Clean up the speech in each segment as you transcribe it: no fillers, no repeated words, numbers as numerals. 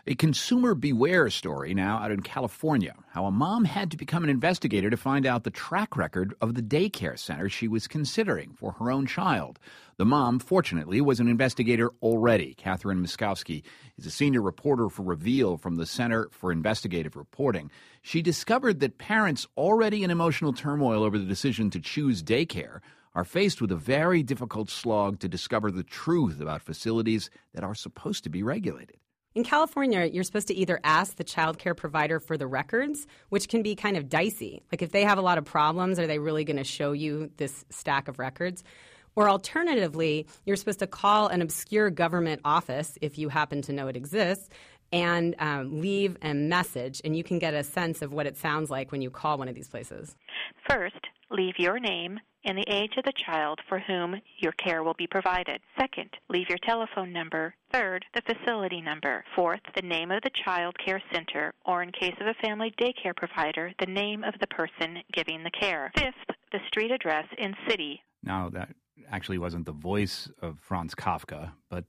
A consumer beware story now out in California. How a mom had to become an investigator to find out the track record of the daycare center she was considering for her own child. The mom, fortunately, was an investigator already. Catherine Miskowski is a senior reporter for Reveal from the Center for Investigative Reporting. She discovered that parents already in emotional turmoil over the decision to choose daycare are faced with a very difficult slog to discover the truth about facilities that are supposed to be regulated. In California, you're supposed to either ask the child care provider for the records, which can be kind of dicey. Like if they have a lot of problems, are they really going to show you this stack of records? Or alternatively, you're supposed to call an obscure government office, if you happen to know it exists, and leave a message, and you can get a sense of what it sounds like when you call one of these places. First, leave your name and the age of the child for whom your care will be provided. Second, leave your telephone number. Third, the facility number. Fourth, the name of the child care center, or in case of a family daycare provider, the name of the person giving the care. Fifth, the street address and city. Now, that actually wasn't the voice of Franz Kafka, but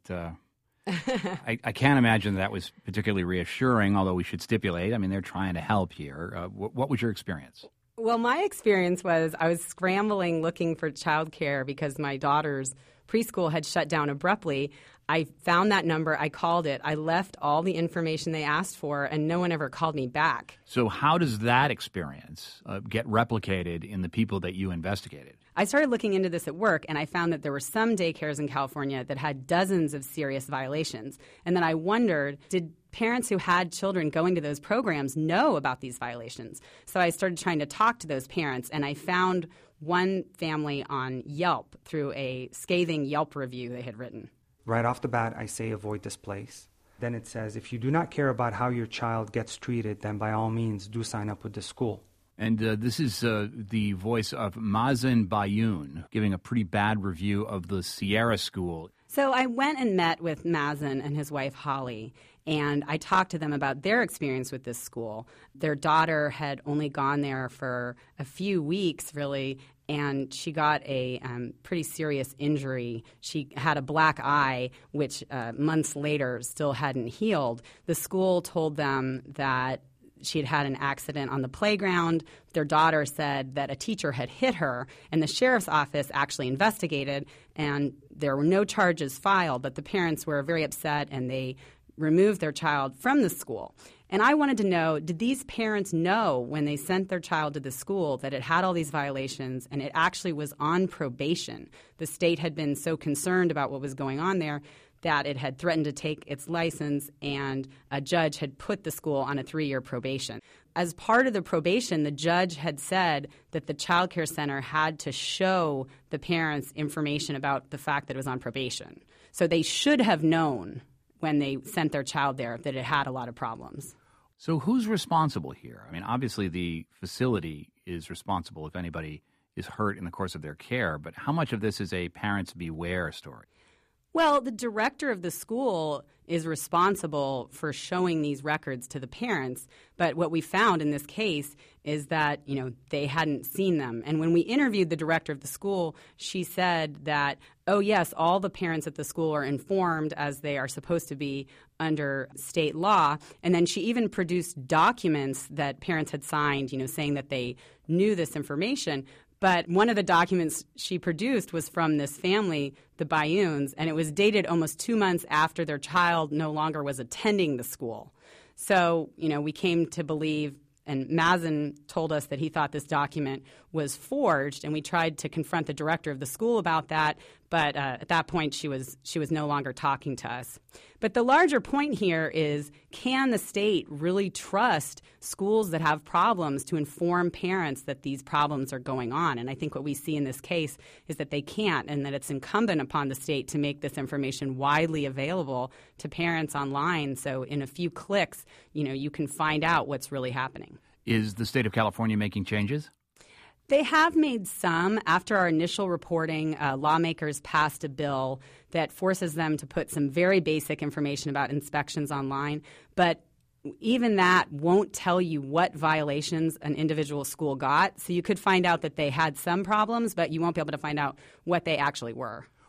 I can't imagine that was particularly reassuring, although we should stipulate, I mean, they're trying to help here. What was your experience? Well, my experience was I was scrambling looking for childcare because my daughter's preschool had shut down abruptly. I found that number. I called it. I left all the information they asked for, and no one ever called me back. So how does that experience get replicated in the people that you investigated? I started looking into this at work, and I found that there were some daycares in California that had dozens of serious violations. And then I wondered, did parents who had children going to those programs know about these violations? So I started trying to talk to those parents, and I found one family on Yelp through a scathing Yelp review they had written. Right off the bat, I say avoid this place. Then it says, if you do not care about how your child gets treated, then by all means do sign up with the school. And this is the voice of Mazen Bayoun giving a pretty bad review of the Sierra School. So I went and met with Mazen and his wife Holly, and I talked to them about their experience with this school. Their daughter had only gone there for a few weeks, really, and she got a pretty serious injury. She had a black eye, which months later still hadn't healed. The school told them that she had had an accident on the playground. Their daughter said that a teacher had hit her, and the sheriff's office actually investigated, and there were no charges filed, but the parents were very upset, and they removed their child from the school. And I wanted to know, did these parents know when they sent their child to the school that it had all these violations and it actually was on probation? The state had been so concerned about what was going on there that it had threatened to take its license, and a judge had put the school on a 3-year probation. As part of the probation, the judge had said that the child care center had to show the parents information about the fact that it was on probation. So they should have known when they sent their child there that it had a lot of problems. So who's responsible here? I mean, obviously the facility is responsible if anybody is hurt in the course of their care, but how much of this is a parents beware story? Well, the director of the school is responsible for showing these records to the parents, but what we found in this case is that, they hadn't seen them. And when we interviewed the director of the school, she said that, oh yes, all the parents at the school are informed as they are supposed to be under state law. And then she even produced documents that parents had signed, saying that they knew this information. But one of the documents she produced was from this family, the Bayouns, and it was dated almost 2 months after their child no longer was attending the school. So, we came to believe, and Mazen told us that he thought this document was forged, and we tried to confront the director of the school about that, but at that point she was no longer talking to us. But the larger point here is, can the state really trust schools that have problems to inform parents that these problems are going on? And I think what we see in this case is that they can't, and that it's incumbent upon the state to make this information widely available to parents online. So in a few clicks, you can find out what's really happening. Is the state of California making changes? They have made some. After our initial reporting, lawmakers passed a bill that forces them to put some very basic information about inspections online. But even that won't tell you what violations an individual school got. So you could find out that they had some problems, but you won't be able to find out what they actually were.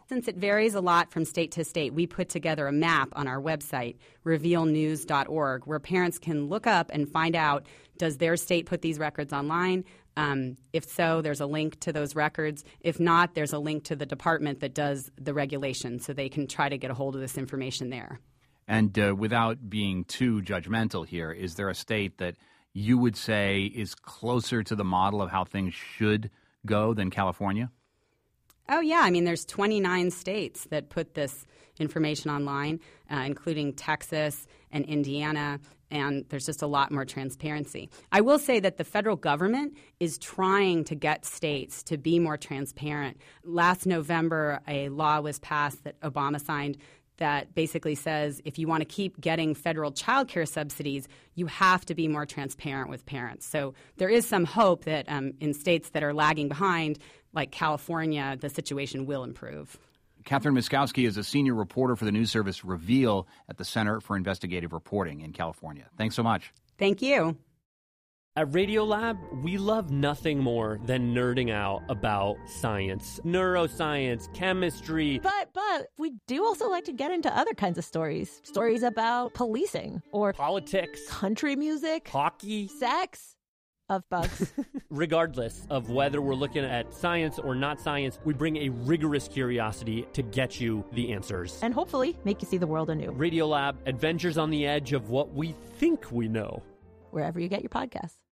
Since it varies a lot from state to state, we put together a map on our website, revealnews.org, where parents can look up and find out, does their state put these records online? If so, there's a link to those records. If not, there's a link to the department that does the regulation, so they can try to get a hold of this information there. And without being too judgmental here, is there a state that you would say is closer to the model of how things should go than California? Oh, yeah. I mean, there's 29 states that put this information online, including Texas and Indiana, and there's just a lot more transparency. I will say that the federal government is trying to get states to be more transparent. Last November, a law was passed that Obama signed that basically says if you want to keep getting federal child care subsidies, you have to be more transparent with parents. So there is some hope that in states that are lagging behind, like California, the situation will improve. Catherine Miskowski is a senior reporter for the news service Reveal at the Center for Investigative Reporting in California. Thanks so much. Thank you. At Radiolab, we love nothing more than nerding out about science, neuroscience, chemistry. But we do also like to get into other kinds of stories. Stories about policing or Politics, country music, hockey, sex, of bugs. Regardless of whether we're looking at science or not science, we bring a rigorous curiosity to get you the answers. And hopefully make you see the world anew. Radiolab, adventures on the edge of what we think we know. Wherever you get your podcasts.